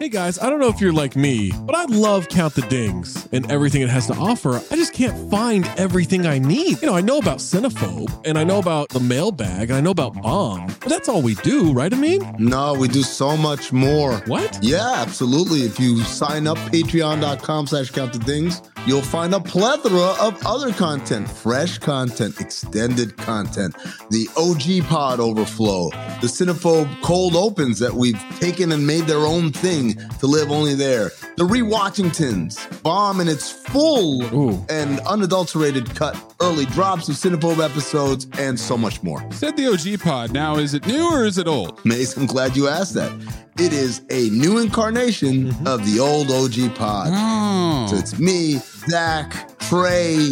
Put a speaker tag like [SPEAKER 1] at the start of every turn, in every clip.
[SPEAKER 1] Hey guys, I don't know if you're like me, but I love Count the Dings and everything it has to offer. I just can't find everything I need. I know about Cinephobe, and I know about the mailbag, and I know about Bomb, but that's all we do, right, Amin?
[SPEAKER 2] No, we do so much more.
[SPEAKER 1] What?
[SPEAKER 2] Yeah, absolutely. If you sign up, patreon.com/countthedings, you'll find a plethora of other content, fresh content, extended content, the OG pod overflow, the Cinephobe cold opens that we've taken and made their own thing to live only there, the Rewatchingtons, Bomb in its full and unadulterated cut, early drops of Cinephobe episodes, and so much more.
[SPEAKER 3] Said the OG pod. Now, is it new or is it old?
[SPEAKER 2] Mace, I'm glad you asked that. It is a new incarnation of the old OG pod.
[SPEAKER 3] Oh.
[SPEAKER 2] So it's me, Zach, Trey,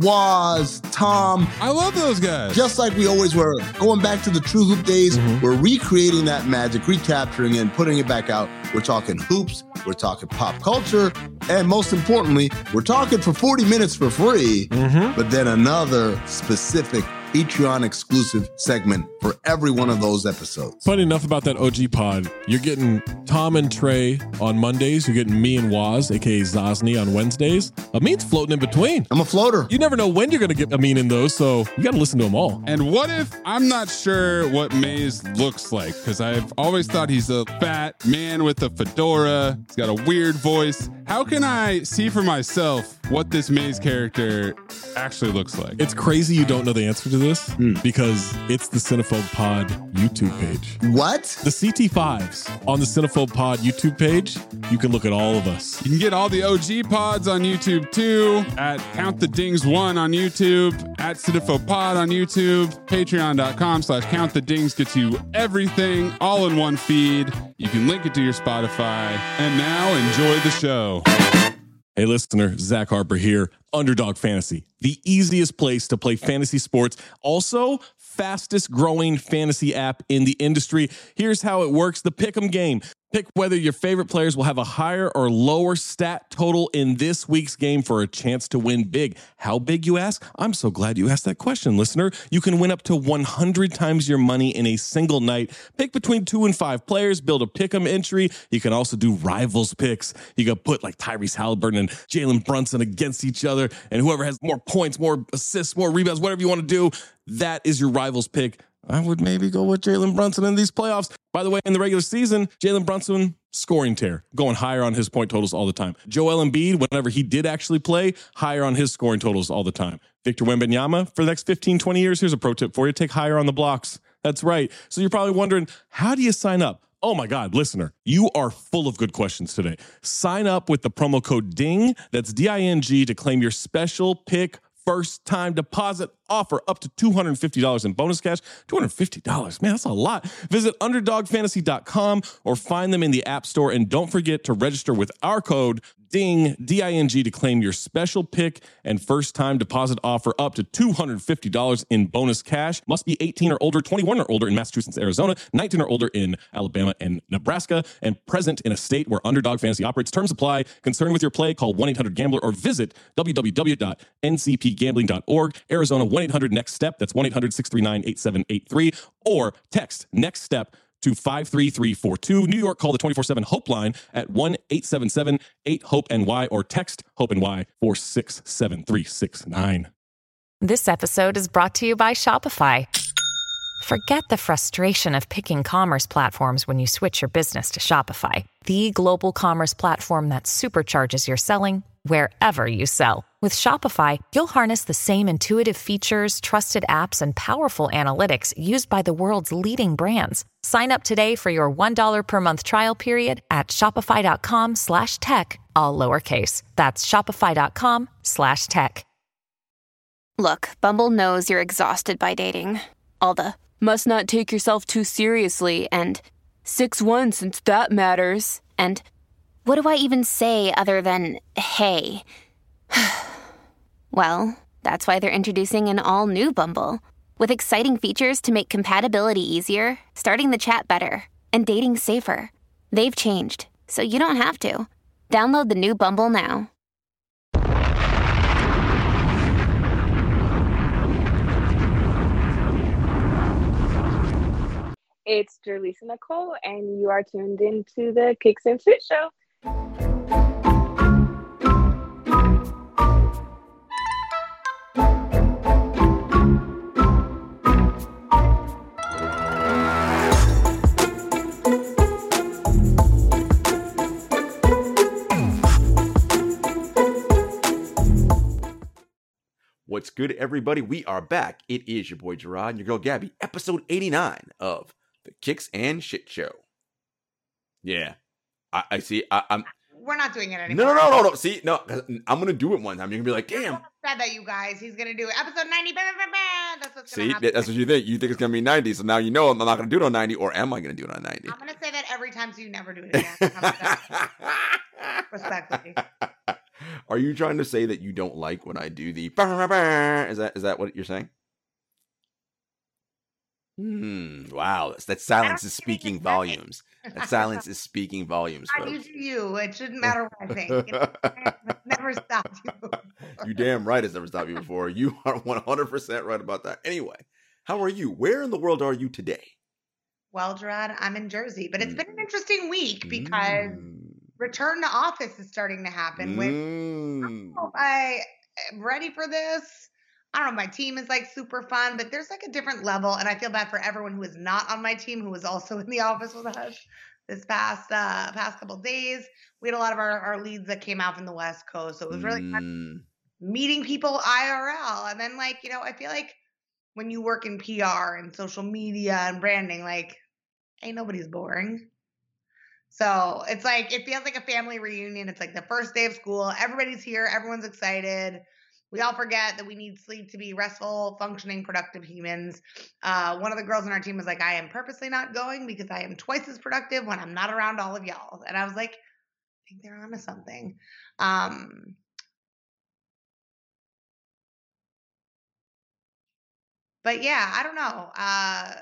[SPEAKER 2] Waz, Tom.
[SPEAKER 3] I love those guys.
[SPEAKER 2] Just like we always were. Going back to the True Hoop days, we're recreating that magic, recapturing it, and putting it back out. We're talking hoops, we're talking pop culture, and most importantly, we're talking for 40 minutes for free, but then another specific Patreon exclusive segment for every one of those episodes.
[SPEAKER 1] Funny enough about that OG pod, you're getting Tom and Trey on Mondays. You're getting me and Waz, aka Zosny, on Wednesdays. Amin's floating in between.
[SPEAKER 2] I'm a floater.
[SPEAKER 1] You never know when you're going to get Amin in those, so you got to listen to them all.
[SPEAKER 3] And what if I'm not sure what Maze looks like? Because I've always thought he's a fat man with a fedora. He's got a weird voice. How can I see for myself what this Maze character actually looks like?
[SPEAKER 1] It's crazy you don't know the answer to this because it's the Cinephobe Pod YouTube page.
[SPEAKER 2] What?
[SPEAKER 1] The CT5s on the Cinephobe Pod YouTube page, you can look at all of us.
[SPEAKER 3] You can get all the OG pods on YouTube too, at Count the Dings 1 on YouTube, at Cinephobe Pod on YouTube, patreon.com/Count the Dings gets you everything all in one feed. You can link it to your Spotify. And now enjoy the show.
[SPEAKER 1] Hey listener, Zach Harper here, Underdog Fantasy, the easiest place to play fantasy sports. Also, fastest growing fantasy app in the industry. Here's how it works. The Pick'em game. Pick whether your favorite players will have a higher or lower stat total in this week's game for a chance to win big. How big, you ask? I'm so glad you asked that question, listener. You can win up to 100 times your money in a single night. Pick between 2 and 5 players, build a pick'em entry. You can also do rivals picks. You can put like Tyrese Halliburton and Jalen Brunson against each other, and whoever has more points, more assists, more rebounds, whatever you want to do, that is your rivals pick. I would maybe go with Jalen Brunson in these playoffs. By the way, in the regular season, Jalen Brunson, scoring tear, going higher on his point totals all the time. Joel Embiid, whenever he did actually play, higher on his scoring totals all the time. Victor Wembanyama, for the next 15, 20 years, here's a pro tip for you. Take higher on the blocks. That's right. So you're probably wondering, how do you sign up? Oh my God, listener, you are full of good questions today. Sign up with the promo code DING, that's D-I-N-G, to claim your special pick first time deposit offer up to $250 in bonus cash. $250, man, that's a lot. Visit underdogfantasy.com or find them in the App Store. And don't forget to register with our code DING, D-I-N-G, to claim your special pick and first time deposit offer up to $250 in bonus cash. Must be 18 or older, 21 or older in Massachusetts, Arizona, 19 or older in Alabama and Nebraska, and present in a state where Underdog Fantasy operates. Terms apply. Concerned with your play, call 1-800-GAMBLER or visit www.ncpgambling.org. Arizona, 1-800-NEXT-STEP. That's 1-800-639-8783. Or text NEXT STEP to 53342. New York, call the 24/7 Hope line at 1-877-8-HOPE-NY or text HOPE-NY 467-369.
[SPEAKER 4] This episode is brought to you by Shopify. Forget the frustration of picking commerce platforms when you switch your business to Shopify, the global commerce platform that supercharges your selling wherever you sell. With Shopify, you'll harness the same intuitive features, trusted apps, and powerful analytics used by the world's leading brands. Sign up today for your $1 per month trial period at shopify.com/tech, all lowercase. That's shopify.com/tech.
[SPEAKER 5] Look, Bumble knows you're exhausted by dating. All the must not take yourself too seriously and 6'1" since that matters. And what do I even say other than hey? Well, that's why they're introducing an all-new Bumble with exciting features to make compatibility easier, starting the chat better, and dating safer. They've changed, so you don't have to. Download the new Bumble now.
[SPEAKER 6] It's Jerlisa Nicole, and you are tuned into the Kicks and Fit Show.
[SPEAKER 7] What's good, everybody? We are back. It is your boy Gerard and your girl Gabby, episode 89 of the Kicks and Shit Show. Yeah, I see.
[SPEAKER 8] We're not doing it anymore.
[SPEAKER 7] No. See, no, I'm gonna do it one time. You're gonna be like, damn.
[SPEAKER 8] Said that, you guys. He's gonna do it. Episode 90. That's what's gonna
[SPEAKER 7] See,
[SPEAKER 8] happen.
[SPEAKER 7] that's what you think. You think it's gonna be 90, so now you know I'm not gonna do it on 90, or am I gonna do it on 90?
[SPEAKER 8] I'm gonna say that every time, so you never do it again. How about that? Respectfully.
[SPEAKER 7] Are you trying to say that you don't like when I do the? Is that what you're saying? Wow, that silence is speaking volumes. That silence is speaking volumes, folks.
[SPEAKER 8] You do you. It shouldn't matter what I think. It's never stopped you before.
[SPEAKER 7] You damn right it's never stopped you before. You are 100% right about that. Anyway, how are you? Where in the world are you today?
[SPEAKER 8] Well, Gerard, I'm in Jersey, but it's been an interesting week because return to office is starting to happen. I don't know if I am ready for this. I don't know. My team is like super fun, but there's like a different level. And I feel bad for everyone who is not on my team, who was also in the office with us this past couple of days. We had a lot of our leads that came out from the West Coast. So it was really fun meeting people IRL. And then I feel like when you work in PR and social media and branding, ain't nobody's boring. So it's it feels like a family reunion. It's like the first day of school. Everybody's here. Everyone's excited. We all forget that we need sleep to be restful, functioning, productive humans. One of the girls on our team was like, I am purposely not going because I am twice as productive when I'm not around all of y'all. And I was like, I think they're onto something. But yeah, I don't know.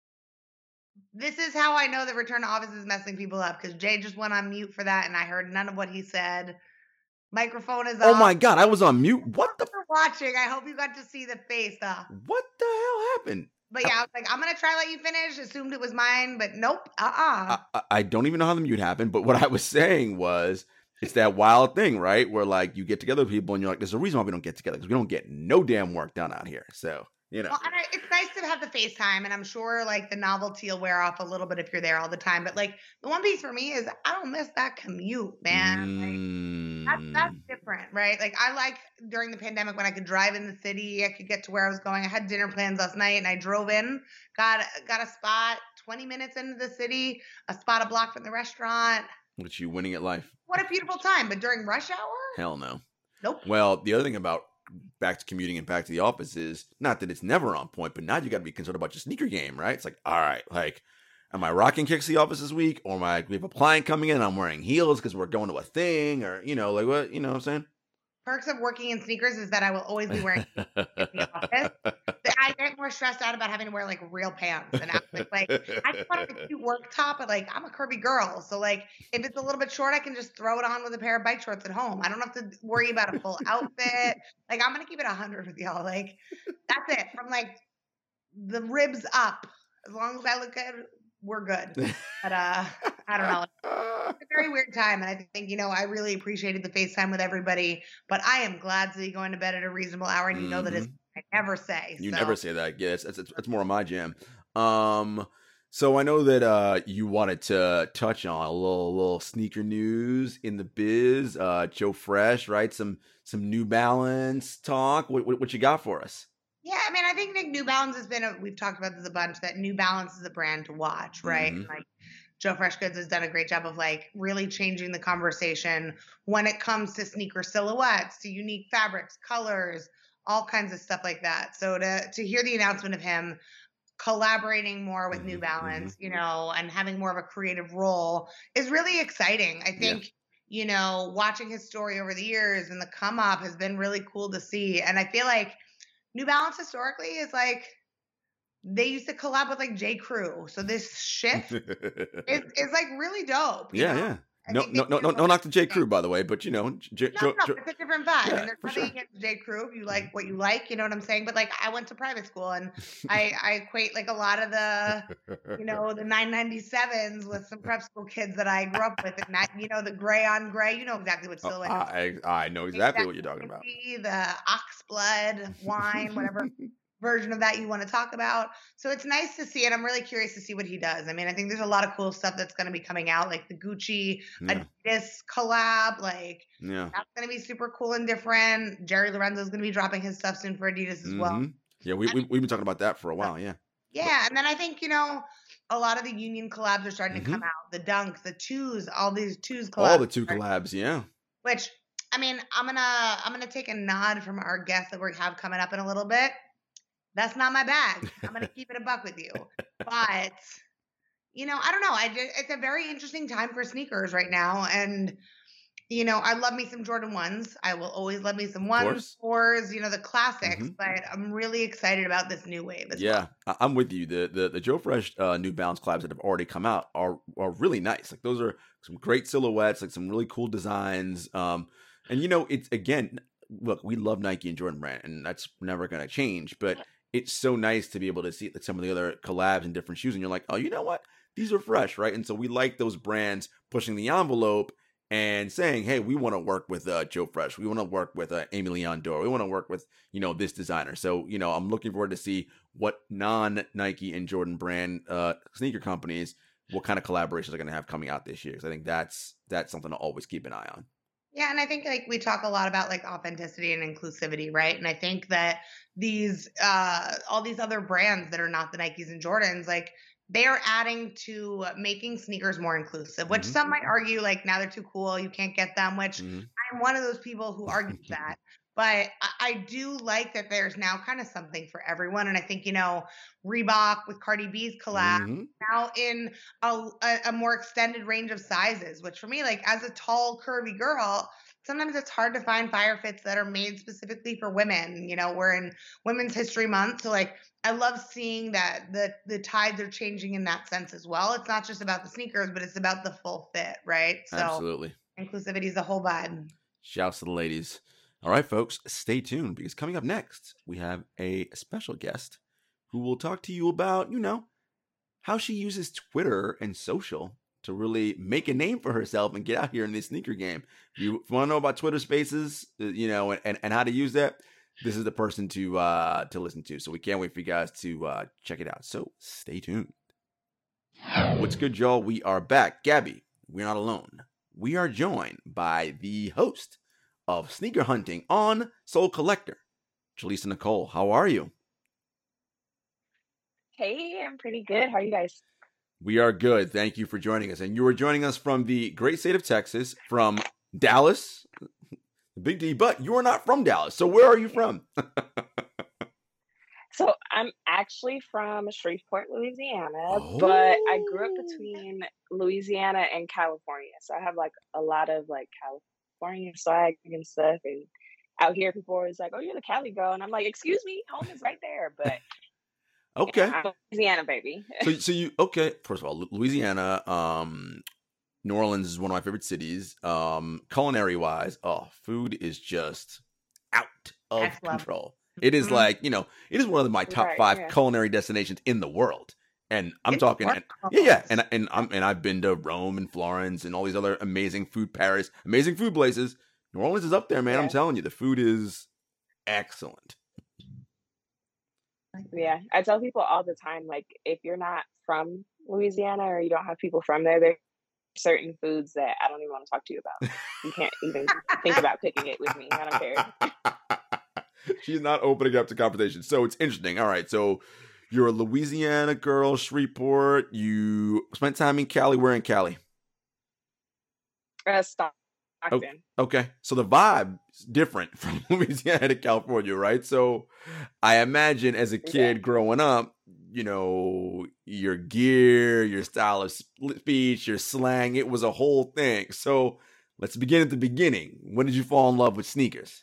[SPEAKER 8] This is how I know that return to office is messing people up, because Jay just went on mute for that, and I heard none of what he said. Microphone is off.
[SPEAKER 7] Oh my God, I was on mute. What the?
[SPEAKER 8] You're watching. I hope you got to see the face.
[SPEAKER 7] What the hell happened?
[SPEAKER 8] But yeah, I was like, I'm going to try to let you finish. Assumed it was mine, but nope.
[SPEAKER 7] I don't even know how the mute happened, but what I was saying was, it's that wild thing, right? Where you get together with people and you're like, there's a reason why we don't get together, because we don't get no damn work done out here. So, Well,
[SPEAKER 8] and it's nice to have the FaceTime, and I'm sure the novelty will wear off a little bit if you're there all the time. But the one piece for me is I don't miss that commute, man. That's different, right? I like during the pandemic when I could drive in the city, I could get to where I was going. I had dinner plans last night, and I drove in, got a spot 20 minutes into the city, a spot a block from the restaurant.
[SPEAKER 7] Which you winning at life.
[SPEAKER 8] What a beautiful time! But during rush hour,
[SPEAKER 7] hell no.
[SPEAKER 8] Nope.
[SPEAKER 7] Well, the other thing about back to commuting and back to the office is not that it's never on point, but now you got to be concerned about your sneaker game, right? It's all right, am I rocking kicks to the office this week, or we have a client coming in and I'm wearing heels because we're going to a thing, or what, you know what I'm saying?
[SPEAKER 8] Perks of working in sneakers is that I will always be wearing in the office. I get more stressed out about having to wear real pants and outfits. I just want a cute work top, but I'm a curvy girl, so if it's a little bit short, I can just throw it on with a pair of bike shorts at home. I don't have to worry about a full outfit. I'm gonna keep it 100 with y'all. That's it. From the ribs up, as long as I look good, we're good. But I don't know. It's a very weird time, and I think I really appreciated the FaceTime with everybody. But I am glad to be going to bed at a reasonable hour, and you know that is I never say.
[SPEAKER 7] You never say that. Yeah, it's more of my jam. So I know that you wanted to touch on a little sneaker news in the biz. Joe Fresh, right? Some New Balance talk. What you got for us?
[SPEAKER 8] Yeah, I think New Balance has been we've talked about this a bunch, that New Balance is a brand to watch, right? And Joe Freshgoods has done a great job of really changing the conversation when it comes to sneaker silhouettes, to unique fabrics, colors, all kinds of stuff like that. So to hear the announcement of him collaborating more with New Balance, and having more of a creative role is really exciting. I think, watching his story over the years and the come up has been really cool to see. And I feel like New Balance historically is they used to collab with J. Crew. So this shift is really dope.
[SPEAKER 7] Yeah. No, knock to J. Crew, by the way, but you know,
[SPEAKER 8] it's a different vibe, and there's
[SPEAKER 7] for
[SPEAKER 8] nothing
[SPEAKER 7] sure.
[SPEAKER 8] against J. Crew if you like what you like, you know what I'm saying? But like, I went to private school, and I equate like a lot of the, you know, the 997s with some prep school kids that I grew up with, and that, you know, the gray on gray, you know exactly what silhouette.
[SPEAKER 7] I know exactly what you're talking about.
[SPEAKER 8] The ox blood wine, whatever version of that you want to talk about. So it's nice to see, and I'm really curious to see what he does. I mean, I think there's a lot of cool stuff that's going to be coming out, like the Gucci Adidas collab. Like, that's going to be super cool and different. Jerry Lorenzo's going to be dropping his stuff soon for Adidas as well.
[SPEAKER 7] Yeah, we've been talking about that for a while. Yeah.
[SPEAKER 8] Yeah, and then I think, you know, a lot of the Union collabs are starting to come out. The Dunk, the Twos, all these Twos collabs.
[SPEAKER 7] All the two collabs, yeah.
[SPEAKER 8] Which, I mean, I'm gonna take a nod from our guest that we have coming up in a little bit. That's not my bag. I'm going to keep it a buck with you. But, you know, I don't know. It's a very interesting time for sneakers right now. And, you know, I love me some Jordan 1s. I will always love me some 1s, 4s, you know, the classics. But I'm really excited about this new wave as well.
[SPEAKER 7] I'm with you. The Joe Fresh New Balance collabs that have already come out are really nice. Like, those are some great silhouettes, like some really cool designs. And, you know, it's, again, look, we love Nike and Jordan Brand, and that's never going to change. But it's so nice to be able to see like some of the other collabs and different shoes, and you're like, oh, you know what? These are fresh, right? And so we like those brands pushing the envelope and saying, hey, we want to work with Joe Fresh. We want to work with Amy Leon Dore. We want to work with, you know, this designer. So, you know, I'm looking forward to see what non-Nike and Jordan brand sneaker companies, what kind of collaborations are going to have coming out this year. Because I think that's something to always keep an eye on.
[SPEAKER 8] Yeah, and I think like we talk a lot about like authenticity and inclusivity, right? And I think that these all these other brands that are not the Nikes and Jordans, like they are adding to making sneakers more inclusive, which some might argue like now they're too cool, you can't get them, which I'm one of those people who argues that. But I do like that there's now kind of something for everyone. And I think, you know, Reebok with Cardi B's collab now in a more extended range of sizes, which for me, like as a tall, curvy girl, sometimes it's hard to find fire fits that are made specifically for women. You know, we're in Women's History Month. So like, I love seeing that the tides are changing in that sense as well. It's not just about the sneakers, but it's about the full fit, right? So
[SPEAKER 7] absolutely.
[SPEAKER 8] Inclusivity is the whole vibe.
[SPEAKER 7] Shouts to the ladies. All right, folks, stay tuned because coming up next, we have a special guest who will talk to you about, you know, how she uses Twitter and social to really make a name for herself and get out here in this sneaker game. If you want to know about Twitter Spaces, you know, and how to use that, this is the person to listen to. So we can't wait for you guys to check it out. So stay tuned. What's good, y'all? We are back. Gabby, we're not alone. We are joined by the host of Sneaker Hunting on Soul Collector, Jaleesa Nicole. How are you?
[SPEAKER 6] Hey, I'm pretty good. How are you guys?
[SPEAKER 7] We are good. Thank you for joining us. And you are joining us from the great state of Texas, from Dallas, Big D, but you are not from Dallas. So where are you from?
[SPEAKER 6] So I'm actually from Shreveport, Louisiana, but I grew up between Louisiana and California. So I have like a lot of like California swag and stuff. And out here, people are always like, oh, you're the Cali girl. And I'm like, excuse me, home is right there. But
[SPEAKER 7] okay.
[SPEAKER 6] You know, I'm Louisiana, baby.
[SPEAKER 7] so you, okay. First of all, Louisiana, New Orleans is one of my favorite cities. Culinary wise, food is just out of control. It is like, you know, it is one of my top 5 culinary destinations in the world. And I'm talking, and I've been to Rome and Florence and all these other amazing food places. New Orleans is up there, man. Yeah. I'm telling you, the food is excellent.
[SPEAKER 6] Yeah, I tell people all the time, like, if you're not from Louisiana or you don't have people from there, there's certain foods that I don't even want to talk to you about. You can't even think about cooking it with me. I don't care.
[SPEAKER 7] She's not opening up to conversation. So it's interesting. All right. So you're a Louisiana girl, Shreveport. You spent time in Cali. Where in Cali?
[SPEAKER 6] Stockton.
[SPEAKER 7] Okay. So the vibe is different from Louisiana to California, right? So I imagine as a kid growing up, you know, your gear, your style of speech, your slang, it was a whole thing. So let's begin at the beginning. When did you fall in love with sneakers?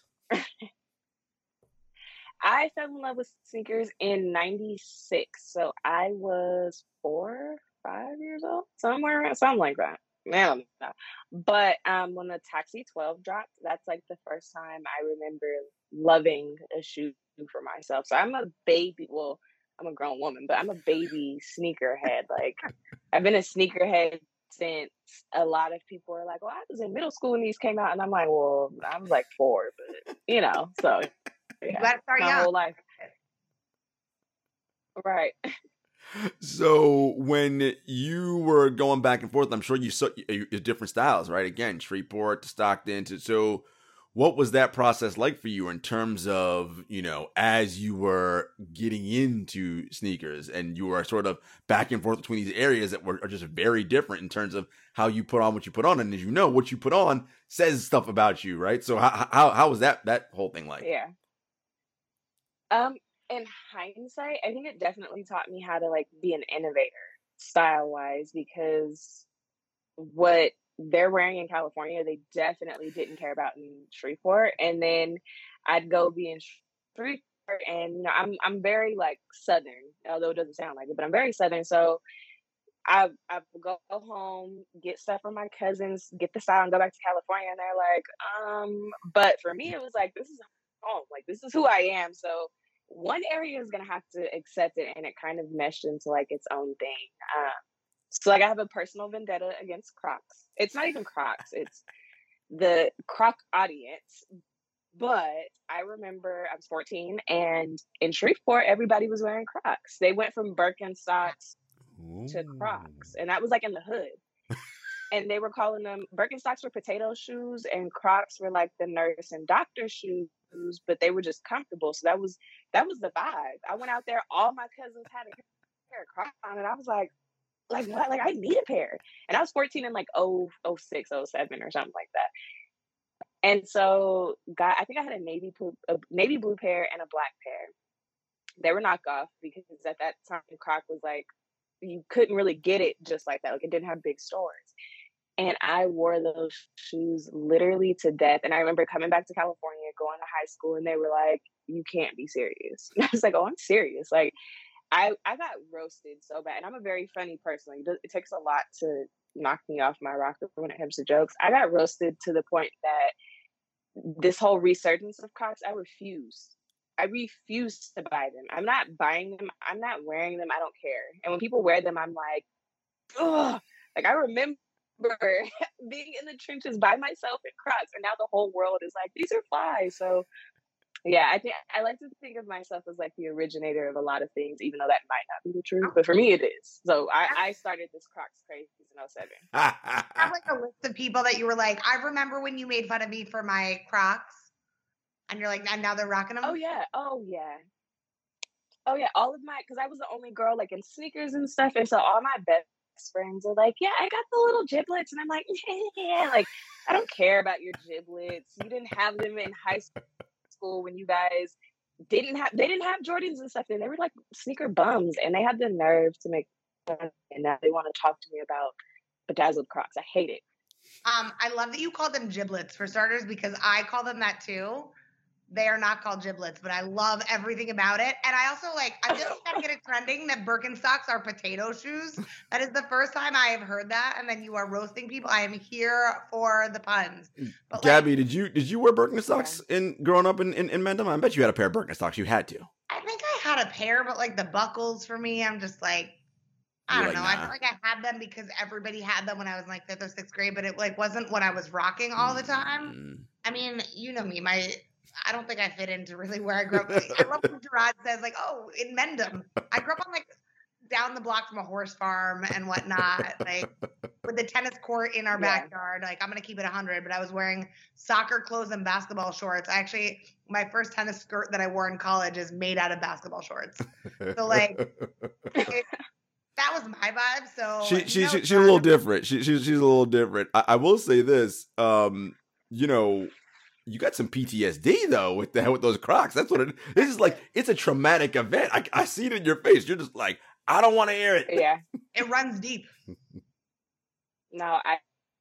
[SPEAKER 6] I fell in love with sneakers in 96. So I was 4, 5 years old, something like that. I don't know. But when the Taxi 12 dropped, that's like the first time I remember loving a shoe for myself. So I'm a baby. Well, I'm a grown woman, but I'm a baby sneakerhead. Like, I've been a sneakerhead since a lot of people are like, well, I was in middle school when these came out. And I'm like, well, I was like 4, but so
[SPEAKER 8] You
[SPEAKER 6] yeah,
[SPEAKER 8] gotta start
[SPEAKER 6] my
[SPEAKER 8] young.
[SPEAKER 6] whole life. Right.
[SPEAKER 7] So when you were going back and forth, I'm sure you saw different styles, right? Again, Shreveport to Stockton to, so what was that process like for you in terms of, as you were getting into sneakers and you were sort of back and forth between these areas that are just very different in terms of how you put on what you put on. And as you know, what you put on says stuff about you, right? So how was that whole thing like?
[SPEAKER 6] Yeah. In hindsight, I think it definitely taught me how to like be an innovator style wise, because what they're wearing in California, they definitely didn't care about in Shreveport. And then I'd go be in Shreveport, and I'm very like Southern, although it doesn't sound like it, but I'm very Southern. So I go home, get stuff from my cousins, get the style, and go back to California. And they're like, but for me, it was like, this is home. Like, this is who I am. So one area is going to have to accept it. And it kind of meshed into like its own thing. So like I have a personal vendetta against Crocs. It's not even Crocs. It's the Croc audience. But I remember I was 14 and in Shreveport, everybody was wearing Crocs. They went from Birkenstocks to Crocs, and that was like in the hood. And they were calling them, Birkenstocks were potato shoes and Crocs were like the nurse and doctor shoes, but they were just comfortable. So that was the vibe. I went out there, all my cousins had a pair of Crocs on, and I was like what? Like, I need a pair. And I was 14 in like 06, 07 or something like that. And so I think I had a navy blue pair and a black pair. They were knockoff because at that time Croc was like, you couldn't really get it just like that. Like, it didn't have big stores. And I wore those shoes literally to death. And I remember coming back to California, going to high school, and they were like, you can't be serious. And I was like, oh, I'm serious. Like, I got roasted so bad. And I'm a very funny person. Like, it takes a lot to knock me off my rocker when it comes to jokes. I got roasted to the point that this whole resurgence of Crocs, I refuse to buy them. I'm not buying them. I'm not wearing them. I don't care. And when people wear them, I'm like, ugh. Like, I remember being in the trenches by myself in Crocs, and now the whole world is like, these are fly. So yeah, I think I like to think of myself as like the originator of a lot of things, even though that might not be the truth. But for me, it is. So I started this Crocs craze in 07.
[SPEAKER 8] I have like a list of people that you were like, I remember when you made fun of me for my Crocs, and you're like, and now they're rocking them.
[SPEAKER 6] Oh yeah. All of my, because I was the only girl like in sneakers and stuff, and so all my best friends are like, yeah, I got the little giblets, and I'm like, yeah, like, I don't care about your giblets. You didn't have them in high school when you guys didn't have Jordans and stuff, and they were like sneaker bums, and they had the nerve to make fun, and now they want to talk to me about bedazzled Crocs. I hate it.
[SPEAKER 8] I love that you called them giblets for starters, because I call them that too. They are not called giblets, but I love everything about it. And I also I'm just trying to get it trending that Birkenstocks are potato shoes. That is the first time I have heard that. And then you are roasting people. I am here for the puns.
[SPEAKER 7] But Gabby, did you wear Birkenstocks in growing up in Mendham? I bet you had a pair of Birkenstocks. You had to.
[SPEAKER 8] I think I had a pair, but like the buckles for me, I'm just like, I don't know. Nah. I feel like I had them because everybody had them when I was in like 5th or 6th grade, but it like wasn't what I was rocking all the time. I mean, you know me, I don't think I fit into really where I grew up. I love when Gerard says like, oh, in Mendham. I grew up on like down the block from a horse farm and whatnot, like with the tennis court in our backyard. Like, I'm going to keep it 100, but I was wearing soccer clothes and basketball shorts. My first tennis skirt that I wore in college is made out of basketball shorts. So like, that was my vibe. So
[SPEAKER 7] she's a little different. She's a little different. I will say this, you got some PTSD though with those Crocs. That's what it is. Is like, it's a traumatic event. I see it in your face. You're just like, I don't want to hear it.
[SPEAKER 6] Yeah,
[SPEAKER 8] it runs deep.
[SPEAKER 6] No, I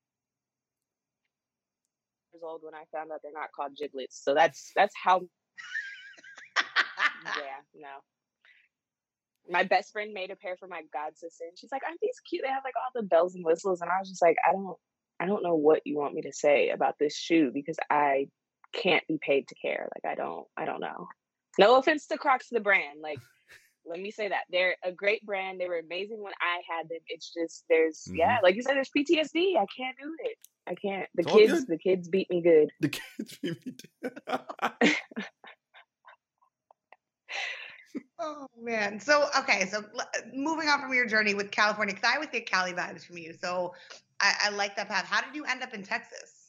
[SPEAKER 6] was old when I found out they're not called giblets. So that's how. Yeah, no. my best friend made a pair for my god sister, and she's like, "Aren't these cute? They have like all the bells and whistles." And I was just like, I don't know what you want me to say about this shoe because I can't be paid to care. Like I don't know. No offense to Crocs, the brand. Like, let me say that they're a great brand. They were amazing when I had them. It's just like you said, there's PTSD. I can't do it. I can't. The kids beat me good.
[SPEAKER 7] The kids beat me good.
[SPEAKER 8] Oh man. So moving on from your journey with California, because I always get Cali vibes from you. So I like that path. How did you end up in Texas?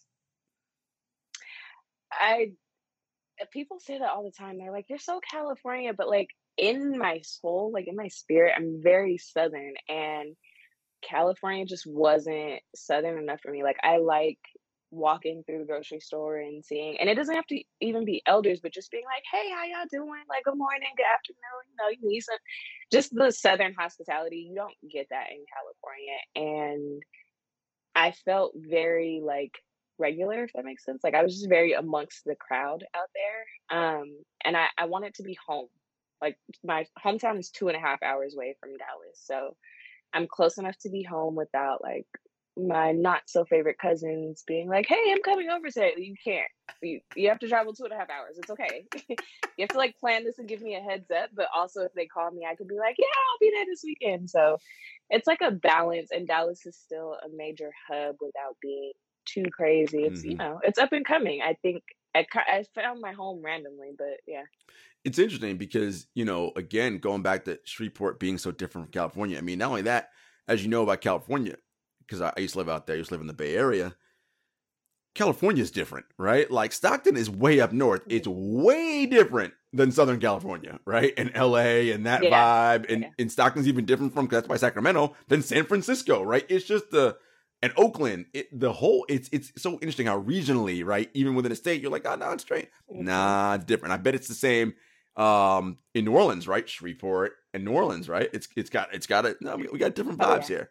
[SPEAKER 6] People say that all the time. They're like, "You're so California," but like in my soul, like in my spirit, I'm very Southern, and California just wasn't Southern enough for me. Like I like walking through the grocery store and seeing, and it doesn't have to even be elders, but just being like, "Hey, how y'all doing? Like, good morning, good afternoon." You need some, just the Southern hospitality. You don't get that in California, and I felt very like regular, if that makes sense. Like I was just very amongst the crowd out there, and I wanted to be home. Like my hometown is 2.5 hours away from Dallas, so I'm close enough to be home without like my not so favorite cousins being like, "Hey, I'm coming over today." You can't. You have to travel 2.5 hours. It's okay. You have to like plan this and give me a heads up. But also, if they call me, I could be like, "Yeah, I'll be there this weekend." So it's like a balance. And Dallas is still a major hub without being too crazy. It's it's up and coming. I think I found my home randomly, but yeah.
[SPEAKER 7] It's interesting because, again, going back to Shreveport being so different from California. I mean, not only that, as you know about California, because I used to live out there, I used to live in the Bay Area. California is different, right? Like Stockton is way up north. It's way different than Southern California, right? And LA and that vibe. And Stockton's even different from, 'cause that's by Sacramento, than San Francisco, right? It's just and Oakland, it's so interesting how regionally, right? Even within a state, you're like, "Oh, no, it's straight." Nah, it's different. I bet it's the same in New Orleans, right? Shreveport and New Orleans, right? We got different vibes here.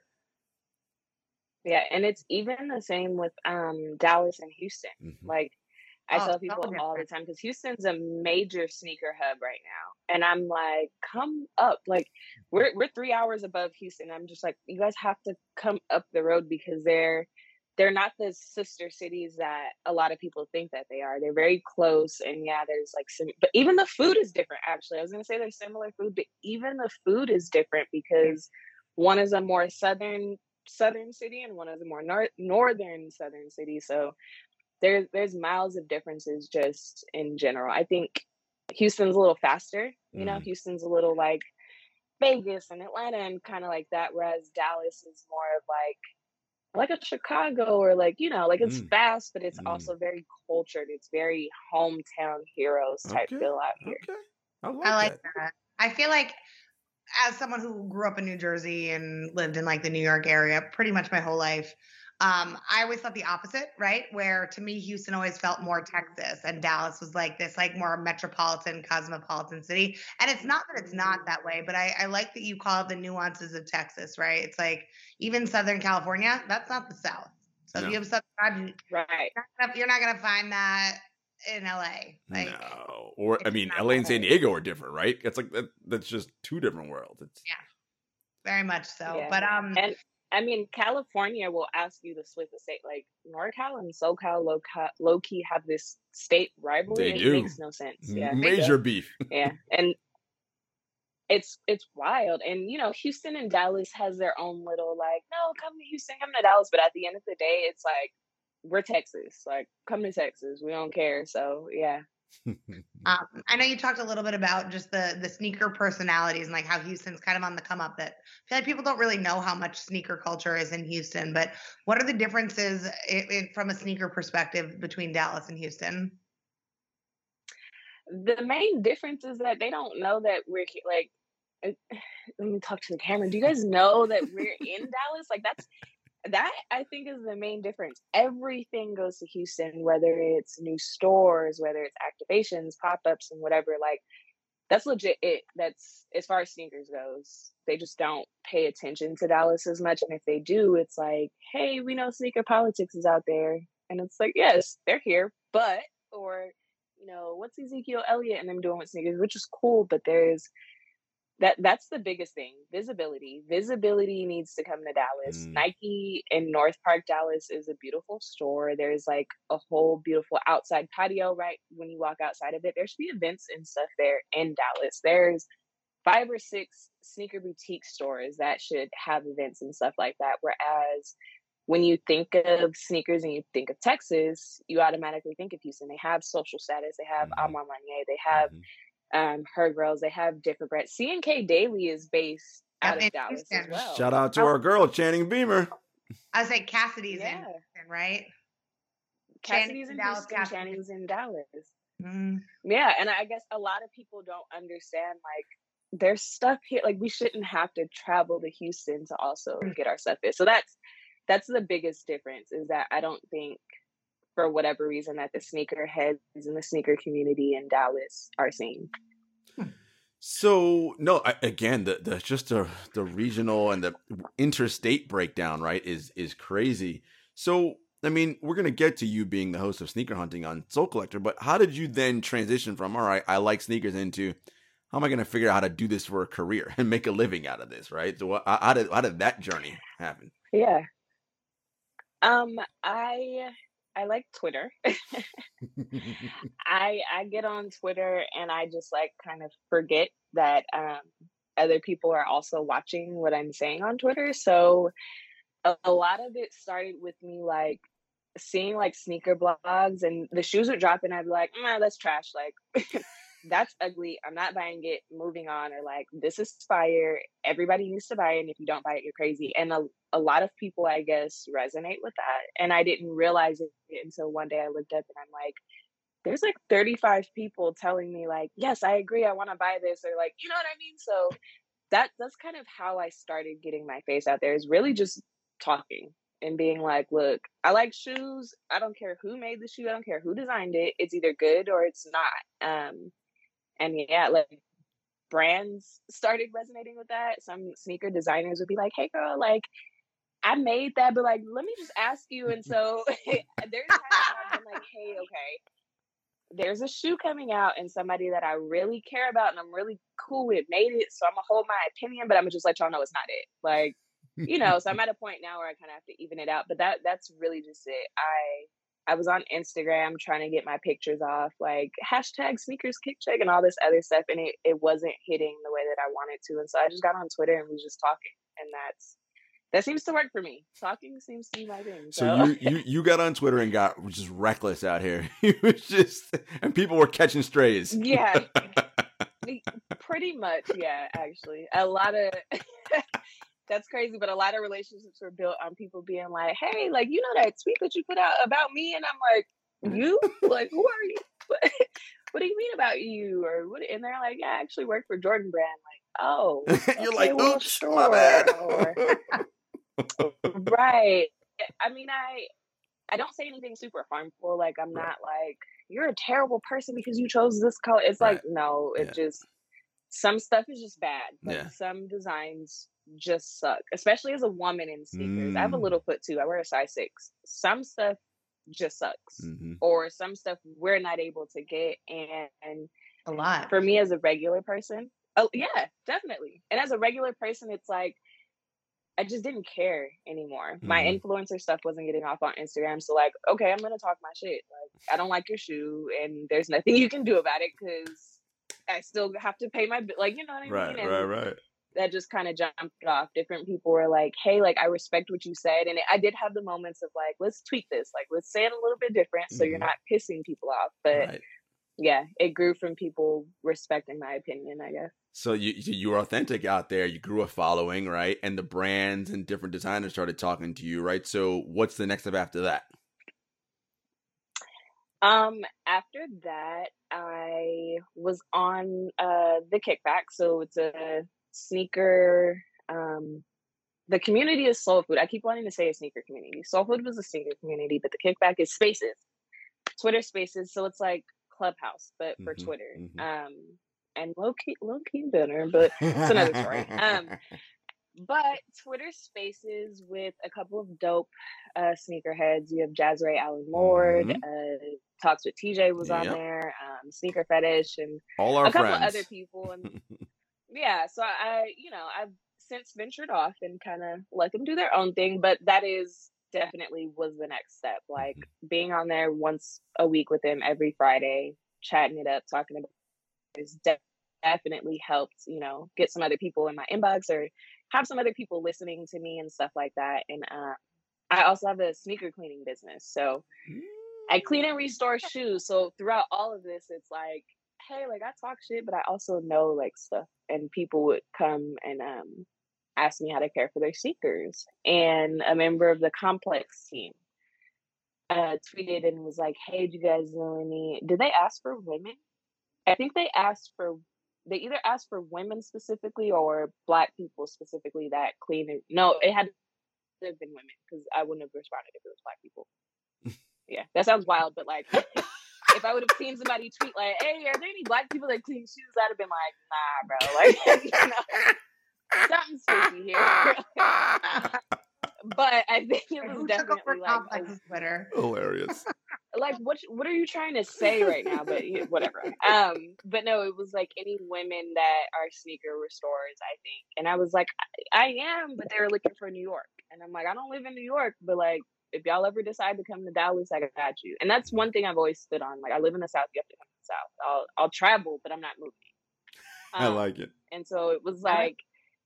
[SPEAKER 6] Yeah, and it's even the same with Dallas and Houston. Like I tell people all the time, because Houston's a major sneaker hub right now, and I'm like, come up. Like we're 3 hours above Houston. I'm just like, you guys have to come up the road because they're not the sister cities that a lot of people think that they are. They're very close, and there's like some, but even the food is different. Actually, I was gonna say there's similar food, but even the food is different because one is a more southern city and one is a more northern southern city. So there's miles of differences just in general. I think Houston's a little faster. Houston's a little like Vegas and Atlanta and kind of like that, whereas Dallas is more of like a Chicago or like it's fast, but it's also very cultured. It's very hometown heroes type feel out here.
[SPEAKER 7] Okay.
[SPEAKER 8] I like that. I feel like, as someone who grew up in New Jersey and lived in like the New York area pretty much my whole life, I always thought the opposite, right? Where to me, Houston always felt more Texas and Dallas was like this like more metropolitan, cosmopolitan city. And it's not that it's not that way, but I like that you call it the nuances of Texas, right? It's like even Southern California, that's not the South. So if you have Southern,
[SPEAKER 6] right,
[SPEAKER 8] you're not gonna find that in LA. Like,
[SPEAKER 7] no. Or I mean, LA and San Diego are different, right? It's like that's just two different worlds.
[SPEAKER 8] Very much so.
[SPEAKER 6] Yeah.
[SPEAKER 8] But
[SPEAKER 6] and I mean, California will ask you to split the state. Like NorCal and SoCal low key have this state rivalry.
[SPEAKER 7] They do.
[SPEAKER 6] It makes no sense. Yeah,
[SPEAKER 7] major beef.
[SPEAKER 6] Yeah, and it's wild. And Houston and Dallas has their own little like, no, come to Houston, come to Dallas. But at the end of the day, it's like, we're Texas. Like, come to Texas. We don't care. So yeah.
[SPEAKER 8] I know you talked a little bit about just the sneaker personalities and like how Houston's kind of on the come up. That I feel like people don't really know how much sneaker culture is in Houston. But what are the differences from a sneaker perspective between Dallas and Houston?
[SPEAKER 6] The main difference is that they don't know that we're like. Let me talk to the camera. Do you guys know that we're in Dallas? Like that I think is the main difference. Everything goes to Houston, whether it's new stores, whether it's activations, pop-ups, and whatever. Like that's legit it. That's as far as sneakers goes. They just don't pay attention to Dallas as much. And if they do, it's like, hey, we know sneaker politics is out there. And it's like, yes, they're here, but what's Ezekiel Elliott and them doing with sneakers, which is cool, but there's That's the biggest thing. Visibility needs to come to Dallas. Nike in North Park, Dallas is a beautiful store. There's like a whole beautiful outside patio right when you walk outside of it. There should be events and stuff there in Dallas. There's 5 or 6 sneaker boutique stores that should have events and stuff like that. Whereas when you think of sneakers and you think of Texas, you automatically think of Houston. They have Social Status, they have Audemars Piguet, they have Her Girls, they have different brands. C&K Daily is based out of Dallas as well.
[SPEAKER 7] Shout out to our girl, Channing Beamer.
[SPEAKER 8] I was like, Cassidy's in Houston, right?
[SPEAKER 6] Cassidy's in Houston, Channing's in Dallas. Yeah, and I guess a lot of people don't understand, like, there's stuff here, like, we shouldn't have to travel to Houston to also get our stuff there. So that's the biggest difference, is that I don't think, for whatever reason, that the sneaker heads and the sneaker community in Dallas are seeing.
[SPEAKER 7] So no, again, the regional and the interstate breakdown, right, is crazy. So I mean, we're gonna get to you being the host of Sneaker Hunting on Soul Collector, but how did you then transition from, all right, I like sneakers, into, how am I gonna figure out how to do this for a career and make a living out of this, right? So how did that journey happen?
[SPEAKER 6] Yeah. I like Twitter. I get on Twitter and I just like kind of forget that other people are also watching what I'm saying on Twitter. So a lot of it started with me like seeing like sneaker blogs, and the shoes would drop and I'd be like, that's trash. Like that's ugly. I'm not buying it. Moving on. Or like, this is fire. Everybody needs to buy it. And if you don't buy it, you're crazy. And a lot of people, I guess, resonate with that. And I didn't realize it until one day I looked up and I'm like, there's like 35 people telling me like, yes, I agree. I want to buy this. Or like, you know what I mean? So that's kind of how I started getting my face out there, is really just talking and being like, look, I like shoes. I don't care who made the shoe. I don't care who designed it. It's either good or it's not. And yeah, like brands started resonating with that. Some sneaker designers would be like, hey girl, like I made that, but like, let me just ask you. And so there's times I'm like, hey, okay, there's a shoe coming out and somebody that I really care about and I'm really cool with made it. So I'm gonna hold my opinion, but I'm gonna just let y'all know it's not it. Like, you know, so I'm at a point now where I kind of have to even it out, but that's really just it. I was on Instagram trying to get my pictures off, like hashtag sneakers kick check and all this other stuff. And it wasn't hitting the way that I wanted to. And so I just got on Twitter and was just talking. And that seems to work for me. Talking seems to be my thing.
[SPEAKER 7] So you got on Twitter and got just reckless out here. You was just, and people were catching strays.
[SPEAKER 6] Yeah, pretty much. Yeah, actually, a lot of that's crazy, but a lot of relationships were built on people being like, "Hey, like you know that tweet that you put out about me," and I'm like, "You? Like who are you? What do you mean about you?" Or what? And they're like, "Yeah, I actually work for Jordan Brand." Like, oh,
[SPEAKER 7] you're
[SPEAKER 6] okay,
[SPEAKER 7] like,
[SPEAKER 6] well,
[SPEAKER 7] "Oops,
[SPEAKER 6] sure."
[SPEAKER 7] my bad."
[SPEAKER 6] Right. I mean, I don't say anything super harmful. Like, I'm not like, you're a terrible person because you chose this color. It's like, no, it just, some stuff is just bad. Like, some designs just suck, especially as a woman in sneakers. I have a little foot too. I wear a size 6. Some stuff just sucks, or some stuff we're not able to get. And
[SPEAKER 8] a lot
[SPEAKER 6] for me as a regular person. Oh, yeah, definitely. And as a regular person, it's like, I just didn't care anymore. My influencer stuff wasn't getting off on Instagram. So like, okay, I'm going to talk my shit. Like, I don't like your shoe and there's nothing you can do about it because I still have to pay my, like, you know what I mean?
[SPEAKER 7] Right.
[SPEAKER 6] That just kind of jumped off. Different people were like, hey, like, I respect what you said. And I did have the moments of like, let's tweak this. Like, let's say it a little bit different so you're not pissing people off. But yeah, it grew from people respecting my opinion, I guess.
[SPEAKER 7] So you were authentic out there. You grew a following, right? And the brands and different designers started talking to you, right? So what's the next step after that?
[SPEAKER 6] After that, I was on the Kickback. So it's a sneaker. The community is Soul Food. I keep wanting to say a sneaker community. Soul Food was a sneaker community, but the Kickback is Spaces, Twitter Spaces. So it's like Clubhouse, but for Twitter. And low key better, but it's another story. But Twitter Spaces with a couple of dope sneakerheads. You have Jazrae Allen Lord, Talks with TJ was on there, Sneaker Fetish, and
[SPEAKER 7] all our
[SPEAKER 6] a couple
[SPEAKER 7] friends.
[SPEAKER 6] of other people. And yeah, so I've since ventured off and kind of let them do their own thing, but that is definitely was the next step. Like being on there once a week with them every Friday, chatting it up, talking about it is definitely helped, get some other people in my inbox or have some other people listening to me and stuff like that. And I also have a sneaker cleaning business. So I clean and restore shoes. So throughout all of this, it's like, hey, like I talk shit, but I also know like stuff. And people would come and ask me how to care for their sneakers. And a member of the Complex team tweeted and was like, hey, do you guys know any? Did they ask for women? I think they either asked for women specifically or Black people specifically that clean it. No, it had to have been women because I wouldn't have responded if it was Black people. Yeah, that sounds wild, but like if I would have seen somebody tweet like, hey, are there any Black people that clean shoes? I'd have been like, nah, bro. Like, something's fishy here. But I think it was definitely like
[SPEAKER 8] Twitter.
[SPEAKER 7] Hilarious.
[SPEAKER 6] Like what are you trying to say right now? But whatever. But no, it was like any women that are sneaker restorers, I think. And I was like, I am, but they were looking for New York. And I'm like, I don't live in New York, but like if y'all ever decide to come to Dallas, I got you. And that's one thing I've always stood on. Like I live in the South, you have to come to the South. I'll travel, but I'm not moving.
[SPEAKER 7] I like it.
[SPEAKER 6] And so it was like,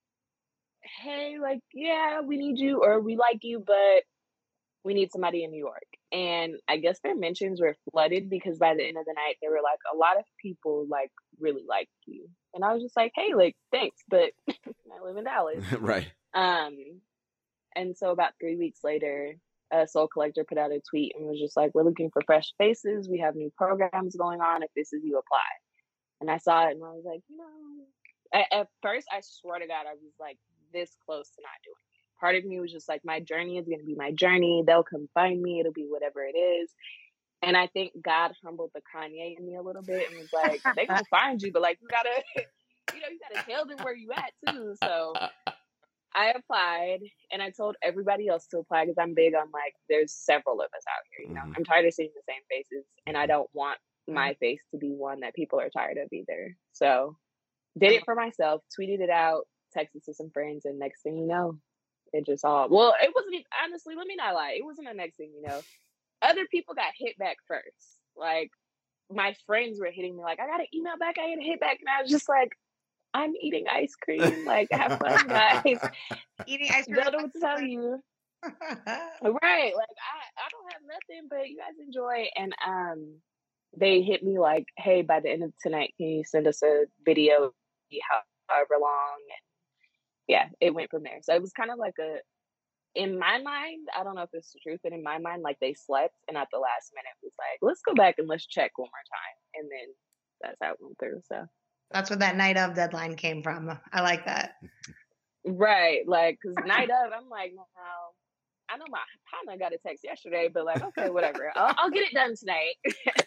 [SPEAKER 6] hey, like, yeah, we need you or we like you, but we need somebody in New York. And I guess their mentions were flooded because by the end of the night, they were like, a lot of people like really liked you. And I was just like, hey, like, thanks, but I live in Dallas.
[SPEAKER 7] Right.
[SPEAKER 6] And so about 3 weeks later, Soul Collector put out a tweet and was just like, we're looking for fresh faces. We have new programs going on. If this is you, apply. And I saw it and I was like, at first, I swear to God, I was like this close to not doing it. Part of me was just like, my journey is going to be my journey. They'll come find me. It'll be whatever it is. And I think God humbled the Kanye in me a little bit and was like, they gonna find you, but like, you gotta tell them where you at too. So I applied and I told everybody else to apply because I'm big on like, there's several of us out here, I'm tired of seeing the same faces and I don't want my face to be one that people are tired of either. So did it for myself, tweeted it out, texted to some friends, and next thing you know, it just all, well, it wasn't, honestly, let me not lie, it wasn't the next thing you know. Other people got hit back first. Like, my friends were hitting me like, I got an email back, I got a hit back, and I was just like, I'm eating ice cream. Like, have fun, guys.
[SPEAKER 8] Eating ice cream.
[SPEAKER 6] Don't know what to tell you. Right. Like, I don't have nothing, but you guys enjoy. And they hit me like, hey, by the end of tonight, can you send us a video, however long? And yeah, it went from there. So it was kind of like in my mind, I don't know if it's the truth, but in my mind, like they slept and at the last minute was like, let's go back and let's check one more time. And then that's how it went through. So
[SPEAKER 8] that's where that night of deadline came from. I like that.
[SPEAKER 6] Right. Like, because night of, I'm like, no, I know my partner got a text yesterday, but like, okay, whatever. I'll get it done tonight.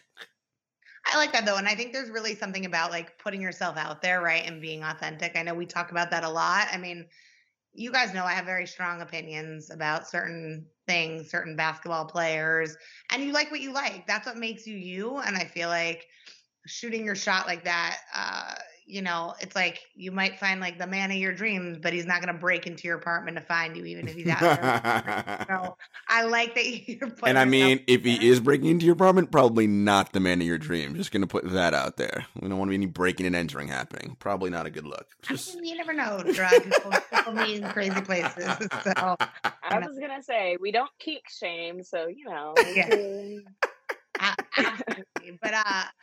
[SPEAKER 8] I like that though. And I think there's really something about like putting yourself out there, right? And being authentic. I know we talk about that a lot. I mean, you guys know I have very strong opinions about certain things, certain basketball players, and you like what you like. That's what makes you you. And I feel like shooting your shot like that, it's like you might find like the man of your dreams, but he's not going to break into your apartment to find you, even if he's out there. So I like that you're putting.
[SPEAKER 7] And I mean, if he is breaking into your apartment, probably not the man of your dreams. Just going to put that out there. We don't want any breaking and entering happening. Probably not a good look.
[SPEAKER 8] You never know. Drug people meet in crazy places. So
[SPEAKER 6] I was going to say, we don't kink shame, so
[SPEAKER 8] Yeah. Absolutely. But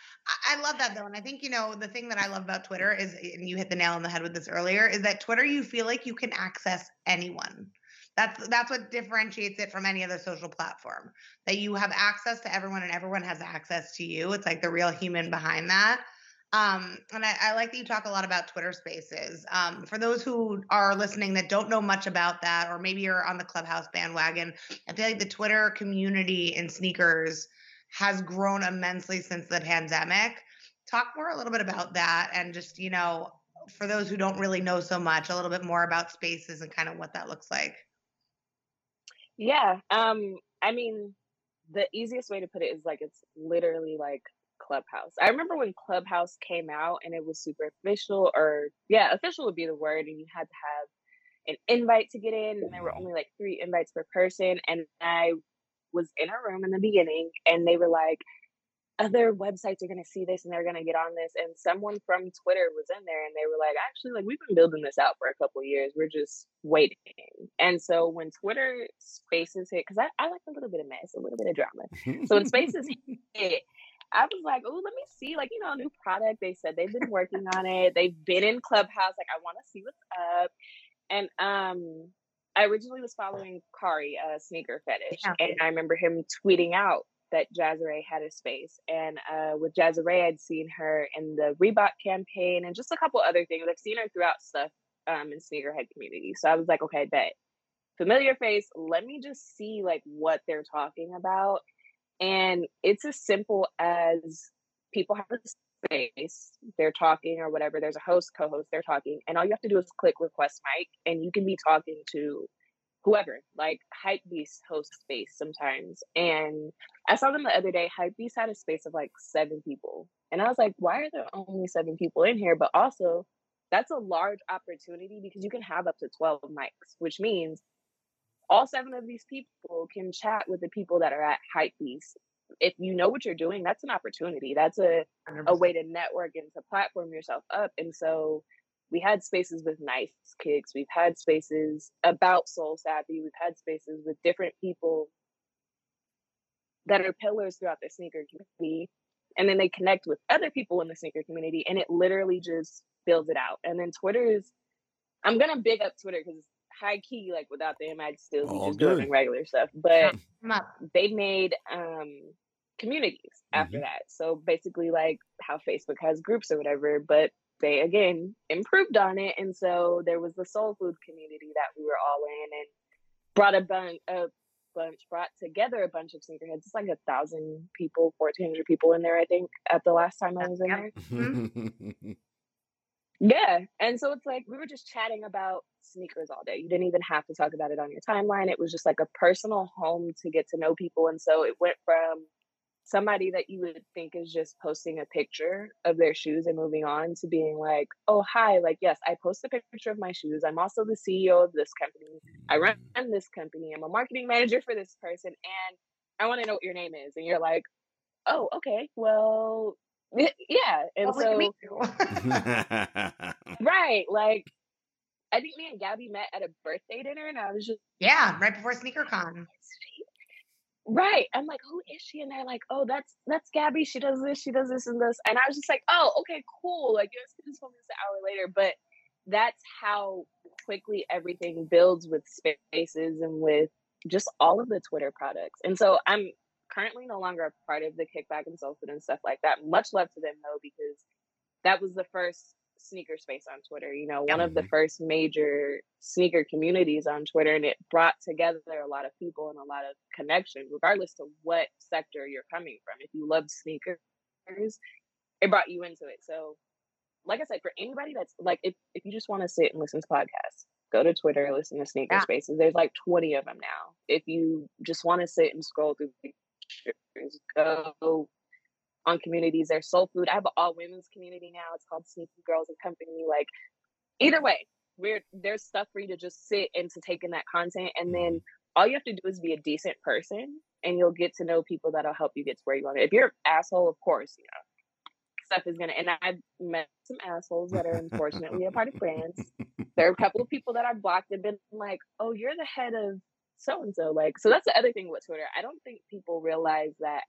[SPEAKER 8] I love that though. And I think, the thing that I love about Twitter is, and you hit the nail on the head with this earlier, is that Twitter, you feel like you can access anyone. That's what differentiates it from any other social platform, that you have access to everyone and everyone has access to you. It's like the real human behind that. And I like that you talk a lot about Twitter Spaces. For those who are listening that don't know much about that, or maybe you're on the Clubhouse bandwagon, I feel like the Twitter community in sneakers has grown immensely since the pandemic. Talk more a little bit about that, and just, for those who don't really know so much, a little bit more about Spaces and kind of what that looks like.
[SPEAKER 6] Yeah. I mean, the easiest way to put it is like, it's literally like Clubhouse. I remember when Clubhouse came out and it was super official, or yeah, official would be the word, and you had to have an invite to get in, and there were only like 3 invites per person. And I was in a room in the beginning, and they were like, other websites are going to see this and they're going to get on this. And someone from Twitter was in there, and they were like, actually, like, we've been building this out for a couple of years. We're just waiting. And so when Twitter Spaces hit, because I like a little bit of mess, a little bit of drama. So when Spaces hit, I was like, oh, let me see, like, you know, a new product. They said they've been working on it. They've been in Clubhouse. Like, I want to see what's up. And I originally was following Kari, Sneaker Fetish. Yeah. And I remember him tweeting out that Jazzare had a space. And with Jazzare, I'd seen her in the Reebok campaign and just a couple other things. I've seen her throughout stuff in sneakerhead community. So I was like, okay, bet. Familiar face, let me just see like what they're talking about. And it's as simple as people have a space, they're talking or whatever. There's a host, co-host, they're talking. And all you have to do is click request mic, and you can be talking to whoever. Like Hypebeast hosts space sometimes. And I saw them the other day. Hypebeast had a space of like 7 people. And I was like, why are there only 7 people in here? But also, that's a large opportunity because you can have up to 12 mics, which means all 7 of these people can chat with the people that are at Hypebeast. If you know what you're doing, that's an opportunity. That's a way to network and to platform yourself up. And so we had spaces with Nice Kicks. We've had spaces about Soul Savvy. We've had spaces with different people that are pillars throughout the sneaker community. And then they connect with other people in the sneaker community, and it literally just builds it out. And then I'm going to big up Twitter because high key, like without them, I'd still be just doing regular stuff. But they made communities after that. So basically, like how Facebook has groups or whatever, but they again improved on it. And so there was the soul food community that we were all in, and brought together a bunch of sneakerheads. It's like 1,000 people, 1,400 people in there, I think, at the last time I was in there. Yeah. And so it's like we were just chatting about sneakers all day. You didn't even have to talk about it on your timeline. It was just like a personal home to get to know people. And so it went from somebody that you would think is just posting a picture of their shoes and moving on to being like, oh, hi, like, yes, I post a picture of my shoes. I'm also the CEO of this company. I run this company. I'm a marketing manager for this person. And I want to know what your name is. And you're like, oh, okay, well, yeah. And so, right. Like, I think me and Gabby met at a birthday dinner, and I was just,
[SPEAKER 8] right before SneakerCon.
[SPEAKER 6] Right. I'm like, who is she? And they're like, oh, that's Gabby. She does this and this. And I was just like, oh, okay, cool. Like, you just told me this an hour later. But that's how quickly everything builds with spaces and with just all of the Twitter products. And so I'm currently no longer a part of the Kickback and Soul Food and stuff like that. Much love to them, though, because that was the first sneaker space on Twitter, you know, one of the first major sneaker communities on Twitter, and it brought together a lot of people and a lot of connection, regardless to what sector you're coming from. If you loved sneakers, it brought you into it. So, like I said, for anybody that's like, if you just want to sit and listen to podcasts, go to Twitter, listen to Sneaker Spaces. There's like 20 of them now. If you just want to sit and scroll through pictures, go on communities. There's Soul Food. I have an all women's community now. It's called Sneaky Girls and Company. Like, either way, there's stuff for you to just sit and to take in that content. And then all you have to do is be a decent person, and you'll get to know people that'll help you get to where you want to. If you're an asshole, of course, you know, stuff is going to, and I've met some assholes that are unfortunately a part of brands. There are a couple of people that I've blocked and been like, oh, you're the head of so-and-so. Like, so that's the other thing with Twitter. I don't think people realize that,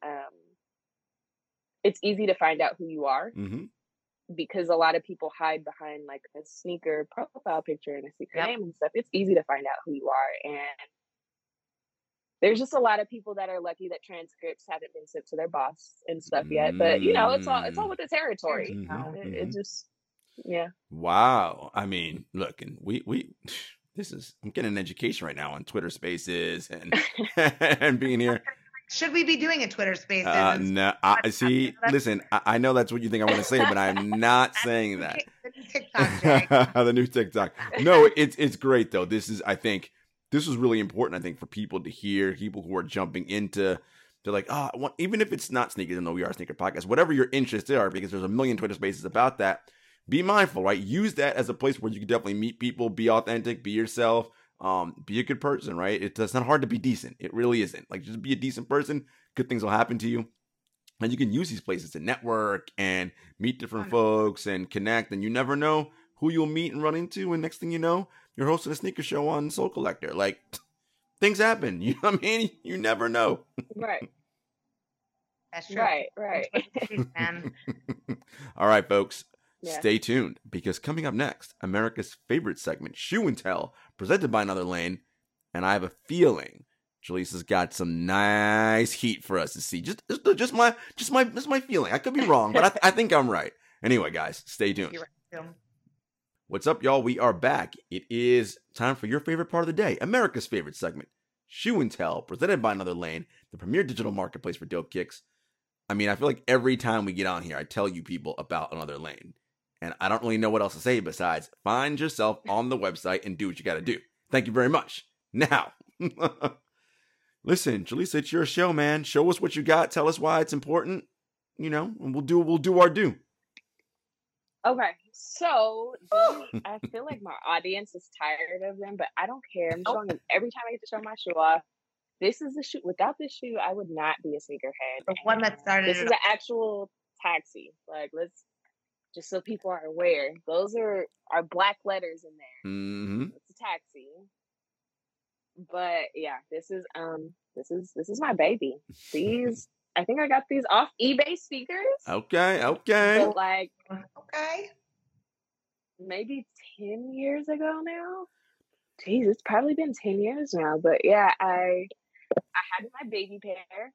[SPEAKER 6] it's easy to find out who you are because a lot of people hide behind like a sneaker profile picture and a sneaker name and stuff. It's easy to find out who you are. And there's just a lot of people that are lucky that transcripts haven't been sent to their boss and stuff yet. But, you know, it's all with the territory. It just,
[SPEAKER 7] Wow. I mean, look, and we I'm getting an education right now on Twitter Spaces and and being here.
[SPEAKER 8] Should we be doing a Twitter Spaces?
[SPEAKER 7] No, listen, I know that's what you think I want to say, but I'm not saying that.
[SPEAKER 8] The new TikTok,
[SPEAKER 7] the new TikTok. No, it's great though. I think this is really important, I think, for people to hear, people who are jumping into They're like, even if it's not sneakers, even though we are a sneaker podcast, whatever your interests are, because there's a million Twitter spaces about that. Be mindful, right? Use that as a place where you can definitely meet people, be authentic, be yourself, be a good person, right? It's not hard to be decent. It really isn't. Like, just be a decent person. Good things will happen to you. And you can use these places to network and meet different folks and connect. And you never know who you'll meet and run into. And next thing you know, you're hosting a sneaker show on Soul Collector. Like, things happen. You know what I mean? You never know.
[SPEAKER 6] Right.
[SPEAKER 8] That's true.
[SPEAKER 6] Right.
[SPEAKER 7] All right, folks.
[SPEAKER 6] Yeah.
[SPEAKER 7] Stay tuned, because coming up next, America's favorite segment, Shoe and Tell, presented by Another Lane. And I have a feeling Jaleesa's got some nice heat for us to see. Just my feeling. I could be wrong, but I think I'm right. Anyway, guys, stay tuned.
[SPEAKER 8] You're right.
[SPEAKER 7] What's up, y'all? We are back. It is time for your favorite part of the day, America's favorite segment, Shoe and Tell, presented by Another Lane, the premier digital marketplace for dope kicks. I mean, I feel like every time we get on here, I tell you people about Another Lane. And I don't really know what else to say besides find yourself on the website and do what you got to do. Thank you very much. Now, listen, Jaleesa, it's your show, man. Show us what you got. Tell us why it's important. You know, and we'll do our due.
[SPEAKER 6] Okay, so I feel like my audience is tired of them, but I don't care. I'm showing them every time I get to show my shoe off. This is the shoe. Without this shoe, I would not be a sneakerhead.
[SPEAKER 8] The one that started.
[SPEAKER 6] This is an actual taxi. Like, let's just so people are aware. Those are black letters in there.
[SPEAKER 7] Mm-hmm.
[SPEAKER 6] It's a taxi. But yeah, this is my baby. These, I think I got these off eBay sneakers.
[SPEAKER 7] Okay.
[SPEAKER 6] So like,
[SPEAKER 8] Okay.
[SPEAKER 6] maybe 10 years ago now. Jeez, it's probably been 10 years now. But yeah, I had my baby pair.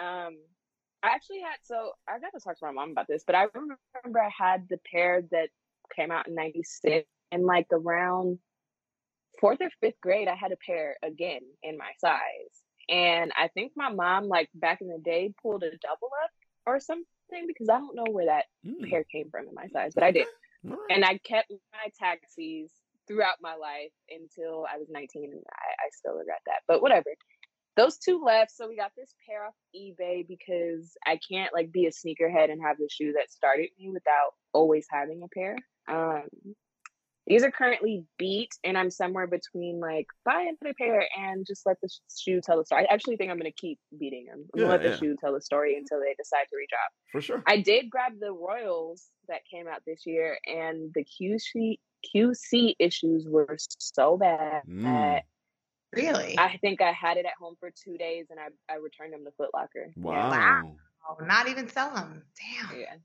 [SPEAKER 6] I actually had, so I got to talk to my mom about this, but I remember I had the pair that came out in 96, and like around 4th or 5th grade, I had a pair again in my size. And I think my mom, like back in the day, pulled a double up or something, because I don't know where that pair came from in my size, but I did. And I kept my taxis throughout my life until I was 19, and I still regret that, but whatever. Those two left, so we got this pair off eBay because I can't like be a sneakerhead and have the shoe that started me without always having a pair. These are currently beat, and I'm somewhere between like buy another pair and just let the shoe tell the story. I actually think I'm going to keep beating them. I'm going to let the shoe tell the story until they decide to re-drop.
[SPEAKER 7] For sure.
[SPEAKER 6] I did grab the Royals that came out this year, and the QC issues were so bad that
[SPEAKER 8] Really?
[SPEAKER 6] I think I had it at home for 2 days, and I returned them to Foot Locker.
[SPEAKER 7] Wow.
[SPEAKER 8] Oh, not even sell them. Damn.
[SPEAKER 6] Yeah.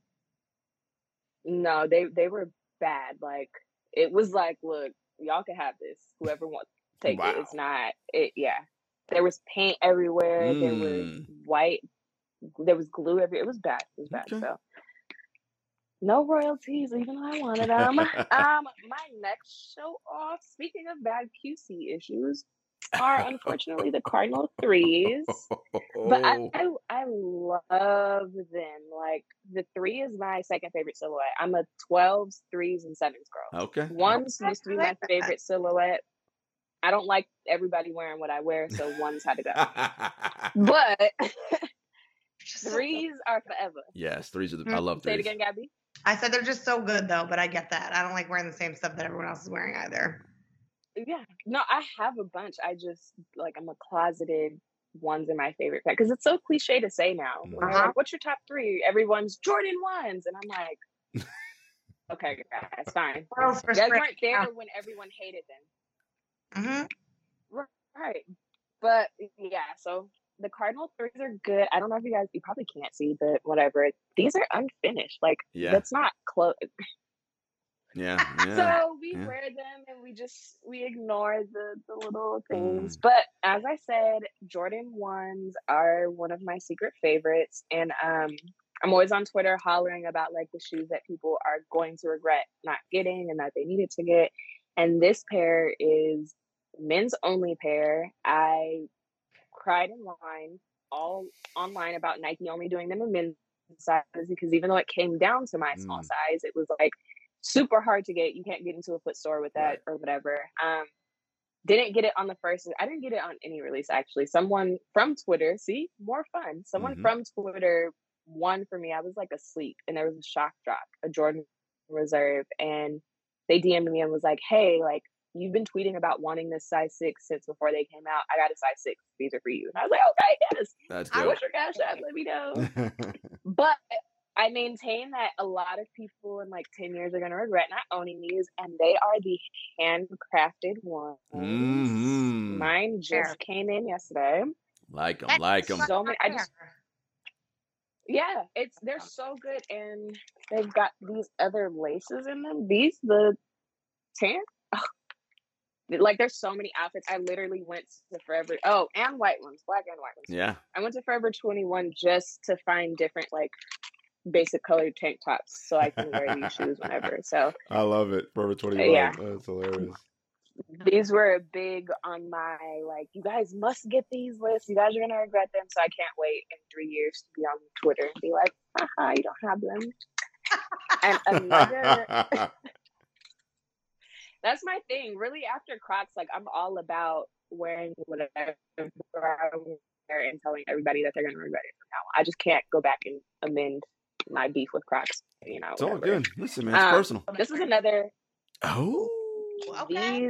[SPEAKER 6] No, they were bad. Like, it was like, look, y'all can have this. Whoever wants to take it. It's not it. Yeah. There was paint everywhere. There was white. There was glue everywhere. It was bad. It was bad. Okay. So no royalties, even though I wanted them. My next show off, speaking of bad QC issues, are unfortunately the Cardinal 3s. But I love them. Like, the 3 is my second favorite silhouette. I'm a 12s, 3s, and 7s girl.
[SPEAKER 7] Okay.
[SPEAKER 6] 1s used to be my favorite silhouette. I don't like everybody wearing what I wear, so 1s had to go. But 3s are forever.
[SPEAKER 7] Yes, 3s are I love 3s.
[SPEAKER 6] Say it again, Gabby.
[SPEAKER 8] I said they're just so good, though, but I get that. I don't like wearing the same stuff that everyone else is wearing either.
[SPEAKER 6] Yeah. No, I have a bunch. I just, like, I'm a closeted 1s in my favorite pair. Because it's so cliche to say now. Like, what's your top 3? Everyone's Jordan 1s. And I'm like, okay, guys, fine. You guys weren't there when everyone hated them.
[SPEAKER 8] Mm-hmm.
[SPEAKER 6] Right. But, yeah, so the Cardinal 3s are good. I don't know if you probably can't see, but whatever. These are unfinished. Like, that's not close.
[SPEAKER 7] Yeah.
[SPEAKER 6] So we wear them and we ignore the little things. But as I said, Jordan 1s are one of my secret favorites. And I'm always on Twitter hollering about like the shoes that people are going to regret not getting and that they needed to get. And this pair is men's only pair. I cried and whined all online about Nike only doing them in men's sizes, because even though it came down to my small size, it was like super hard to get. You can't get into a foot store with that or whatever. Didn't get it on the first. I didn't get it on any release, actually. Someone from Twitter, see, more fun. Someone from Twitter won for me. I was like asleep, and there was a shock drop, a Jordan Reserve, and they DM'd me and was like, hey, like, you've been tweeting about wanting this size 6 since before they came out. I got a size 6. These are for you. And I was like, okay, yes.
[SPEAKER 7] That's
[SPEAKER 6] I
[SPEAKER 7] good.
[SPEAKER 6] wish your cash app, let me know. But I maintain that a lot of people in like 10 years are going to regret not owning these, and they are the handcrafted ones. Mine just came in yesterday.
[SPEAKER 7] Like them.
[SPEAKER 6] So many. They're so good, and they've got these other laces in them. These, the tan. Like, there's so many outfits. I literally went to Forever. Oh, and white ones, black and white ones.
[SPEAKER 7] Yeah.
[SPEAKER 6] I went to Forever 21 just to find different like basic colored tank tops so I can wear these shoes whenever. So
[SPEAKER 7] I love it. Forever 21.
[SPEAKER 6] Yeah.
[SPEAKER 7] That's hilarious.
[SPEAKER 6] These were big on my, like, you guys must get these lists. You guys are gonna regret them. So I can't wait in 3 years to be on Twitter and be like, haha, you don't have them. And another that's my thing. Really, after Crocs, like, I'm all about wearing whatever I wear and telling everybody that they're gonna regret it from now on. I just can't go back and amend my beef with Crocs. You know,
[SPEAKER 7] it's all good. Listen, man, it's personal.
[SPEAKER 6] This is another.
[SPEAKER 7] Oh,
[SPEAKER 8] okay.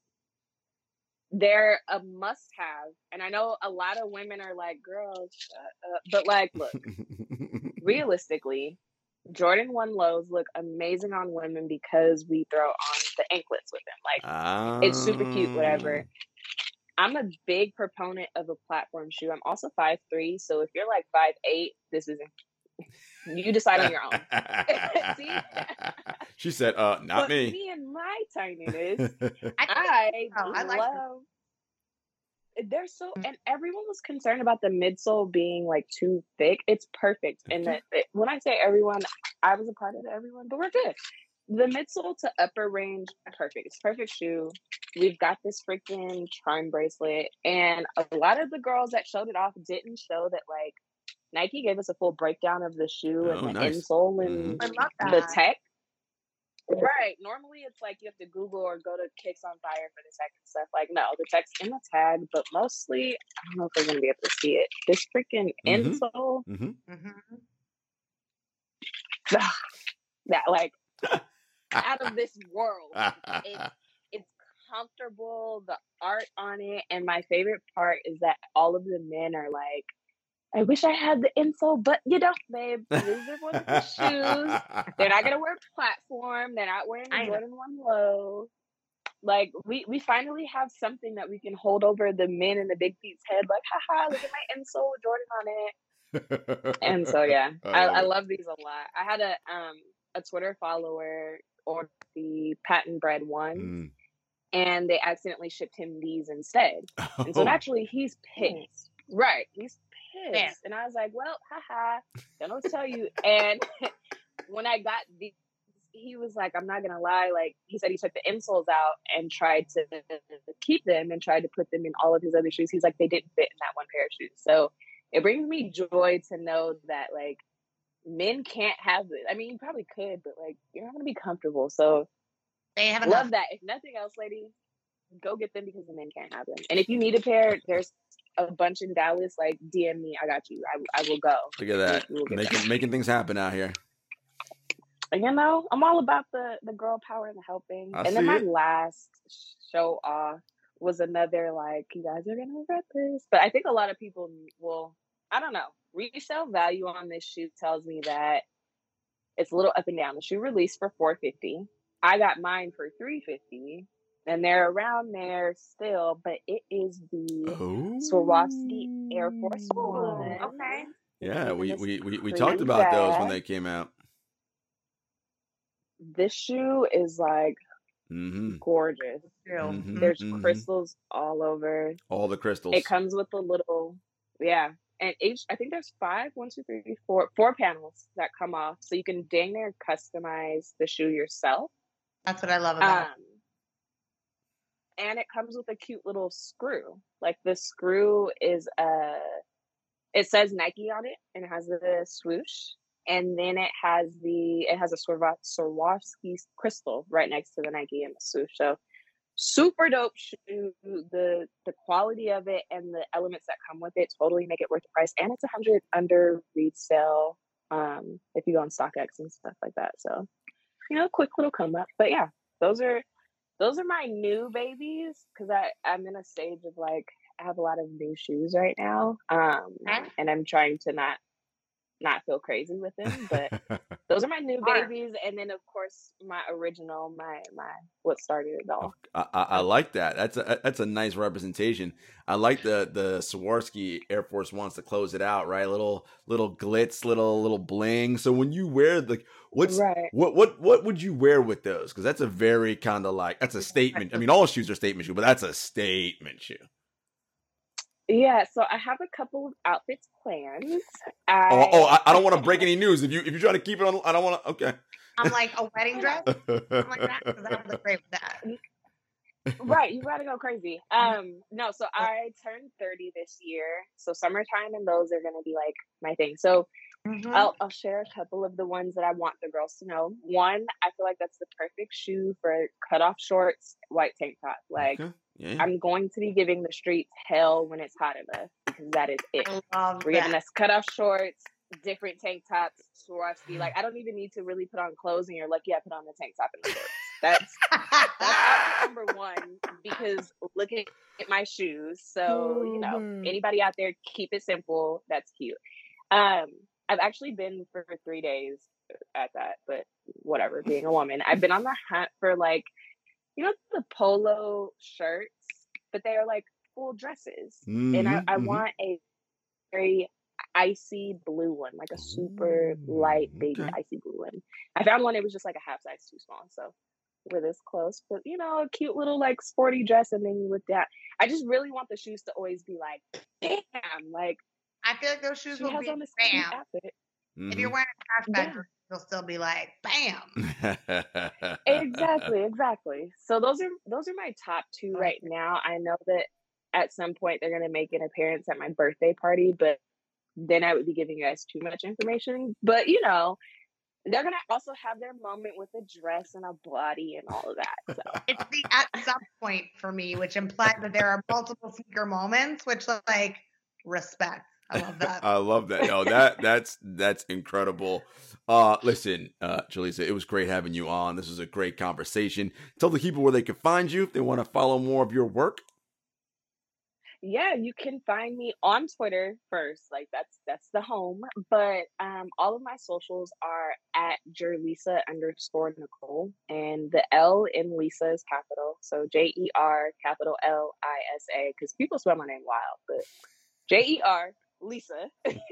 [SPEAKER 6] They're a must-have, and I know a lot of women are like, "Girl, shut up," but like, look, realistically, Jordan 1 lows look amazing on women because we throw on the anklets with them. Like, it's super cute, whatever. I'm a big proponent of a platform shoe. I'm also 5'3", so if you're like 5'8", this isn't. You decide on your own. See?
[SPEAKER 7] She said, not
[SPEAKER 6] but
[SPEAKER 7] me.
[SPEAKER 6] Me and my tininess, I love. They're so, and everyone was concerned about the midsole being like too thick. It's perfect, and when I say everyone, I was a part of everyone, but we're good. The midsole to upper range, perfect. It's a perfect shoe. We've got this freaking charm bracelet, and a lot of the girls that showed it off didn't show that, like, Nike gave us a full breakdown of the shoe and the insole and the tech. Right. Normally it's like you have to Google or go to Kicks on Fire for the tech and stuff. Like, no, the tech's in the tag, but mostly, I don't know if they're going to be able to see it. This freaking insole, that, like, out of this world. It's comfortable, the art on it, and my favorite part is that all of the men are like, I wish I had the insole, but you don't, babe. These are wonderful shoes. They're not gonna wear platform. They're not wearing the Jordan 1 low. Like, we finally have something that we can hold over the men in the big feet's head. Like, haha, look at my insole with Jordan on it. And so yeah, I love these a lot. I had a Twitter follower order the patent bred one, and they accidentally shipped him these instead. And so naturally, he's pissed. Right, he's pissed. And I was like, well, haha, don't know what to tell you. And when I got these, he was like, I'm not gonna lie, like, he said he took the insoles out and tried to keep them and tried to put them in all of his other shoes. He's like, they didn't fit in that one pair of shoes. So it brings me joy to know that, like, men can't have it. I mean, you probably could, but, like, you're not gonna be comfortable. So
[SPEAKER 8] they have
[SPEAKER 6] love that. If nothing else, ladies, go get them because the men can't have them. And if you need a pair, there's a bunch in Dallas. Like, DM me, I got you. I will go.
[SPEAKER 7] Look at that, making things happen out here.
[SPEAKER 6] You know, I'm all about the girl power and the helping. And then my last show off was another, like, you guys are gonna regret this, but I think a lot of people will. I don't know. Resale value on this shoe tells me that it's a little up and down. The shoe released for $450. I got mine for $350. And they're around there still, but it is the Swarovski Air Force One.
[SPEAKER 8] Okay.
[SPEAKER 7] Yeah, we talked about those when they came out.
[SPEAKER 6] This shoe is like gorgeous. There's crystals all over.
[SPEAKER 7] All the crystals.
[SPEAKER 6] It comes with a little, and I think there's 4 panels that come off, so you can dang near customize the shoe yourself.
[SPEAKER 8] That's what I love about it.
[SPEAKER 6] And it comes with a cute little screw. Like, the screw is it says Nike on it, and it has the swoosh, and then it has a Swarovski crystal right next to the Nike and the swoosh. So super dope shoe. The quality of it and the elements that come with it totally make it worth the price. And it's 100 under resale if you go on StockX and stuff like that. So, quick little comeback. But yeah, those are my new babies, because I'm in a stage of like, I have a lot of new shoes right now, and I'm trying to not feel crazy with them, but those are my new babies. And then of course my original, my what started it all.
[SPEAKER 7] I like that. That's a nice representation. I like the Swarovski Air Force Ones to close it out, right? Little glitz, little bling. So when you wear what would you wear with those? Because that's a very kind of like, that's a statement. I mean, all shoes are statement shoe, but that's a statement shoe.
[SPEAKER 6] Yeah, so I have a couple of outfits planned.
[SPEAKER 7] I don't want to break any news. If you're trying to keep it on, I don't want to. Okay.
[SPEAKER 8] I'm like, a wedding dress, something like that, because I would look great with that.
[SPEAKER 6] Right, you gotta go crazy. No, so I turned 30 this year, so summertime and those are gonna be like my thing. So I'll share a couple of the ones that I want the girls to know. One, I feel like that's the perfect shoe for cutoff shorts, white tank top. Like. Okay. Yeah. I'm going to be giving the streets hell when it's hot enough, because that is it. We're giving us cutoff shorts, different tank tops, Swarovski. Like, I don't even need to really put on clothes, and you're lucky I put on the tank top and the shorts. That's number one, because look at my shoes. So, anybody out there, keep it simple. That's cute. I've actually been for 3 days at that, but whatever, being a woman. I've been on the hunt for like, the polo shirts, but they are like full dresses. And I want a very icy blue one, like a super light baby icy blue one. I found one, it was just like a half size too small. So we're this close, but a cute little like sporty dress. And then you look down. I just really want the shoes to always be like, bam. Like,
[SPEAKER 8] I feel like those shoes will be bam. If you're wearing a cashback dress, you'll still be like, bam.
[SPEAKER 6] Exactly. So those are my top two right now. I know that at some point they're going to make an appearance at my birthday party, but then I would be giving you guys too much information. But they're going to also have their moment with a dress and a body and all of that. So
[SPEAKER 8] it's the at some point for me, which implies that there are multiple sneaker moments, which like respect. I love that.
[SPEAKER 7] I love that. No, that's incredible. Listen, Jaleesa, it was great having you on. This was a great conversation. Tell the people where they can find you if they want to follow more of your work.
[SPEAKER 6] Yeah, you can find me on Twitter first. Like that's the home. But all of my socials are at Jerlisa_Nicole, and the L in Lisa is capital. So JER capital LISA, because people spell my name wild, but JER Lisa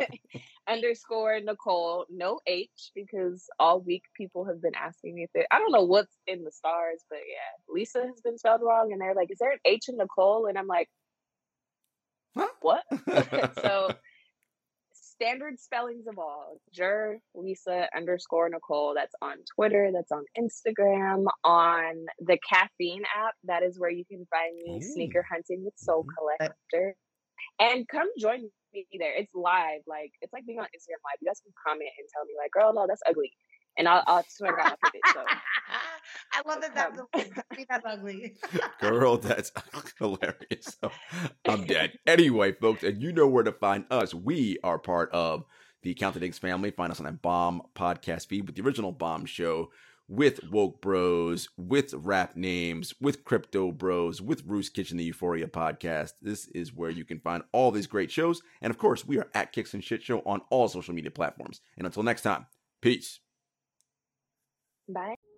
[SPEAKER 6] _ Nicole, no H, because all week people have been asking me if I don't know what's in the stars, but yeah, Lisa has been spelled wrong, and they're like, is there an H in Nicole? And I'm like, huh? What? So standard spellings of all. Lisa _ Nicole. That's on Twitter, that's on Instagram, on the Caffeine app. That is where you can find me sneaker hunting with Soul Collector. And come join me there. It's live. Like, it's like being on Instagram Live. You guys can comment and tell me, like, girl, no, that's ugly. And I'll swear to God, I'll it. So
[SPEAKER 8] I love that's ugly.
[SPEAKER 7] Girl, that's hilarious. So, I'm dead. Anyway, folks, and you know where to find us. We are part of the Count the Dings family. Find us on that Bomb podcast feed with the original Bomb show, with Woke Bros, with Rap Names, with Crypto Bros, with Roost Kitchen, the Euphoria podcast. This is where you can find all these great shows. And of course, we are at Kicks and Shit Show on all social media platforms. And until next time, peace.
[SPEAKER 6] Bye.